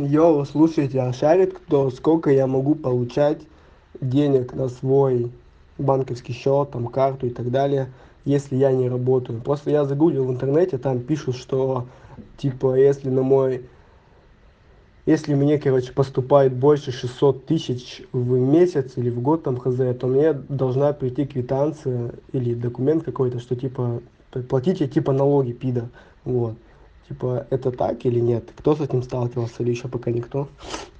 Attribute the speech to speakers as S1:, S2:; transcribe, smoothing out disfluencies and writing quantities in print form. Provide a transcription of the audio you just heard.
S1: Йоу, слушайте, а шарит кто, сколько я могу получать денег на свой банковский счет, там, карту и так далее, если я не работаю? Просто я загуглил в интернете, там пишут, что, типа, если мне, короче, поступает больше 600 тысяч в месяц или в год, там, хз, то мне должна прийти квитанция или документ какой-то, что, типа, платите, типа, налоги, пида. Вот. Типа, это так или нет? Кто с этим сталкивался или еще пока никто?